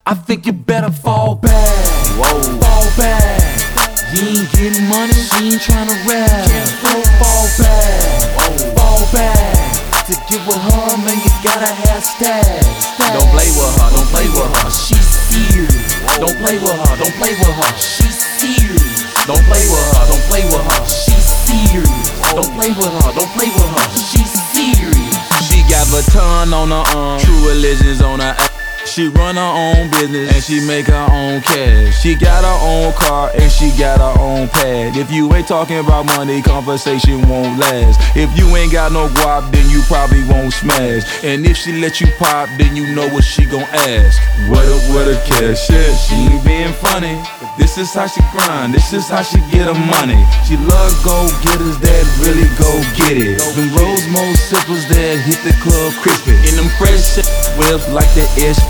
I think you better fall back. Whoa. Fall back. You ain't getting money, she ain't tryna rap. Fall back. Whoa. Fall back. To get with her, man, you gotta have stash. Don't play with her, don't play with her. She's serious. Whoa. Don't play with her, don't play with her. She's serious. Don't play with her, don't play with her. She's serious. Whoa. Don't play with her, don't play with her. She's serious. She got Vuitton on her arm, True Religions on her ass. She run her own business and she make her own cash. She got her own car and she got her own pad. If you ain't talking about money, conversation won't last. If you ain't got no guap, then you probably won't smash. And if she let you pop, then you know what she gon' ask. What a cashier, she ain't being funny. But this is how she grind, this is how she get her money. She love go-getters that really go get it. Them Rosemo sippers that hit the club crispy. In them fresh whips like the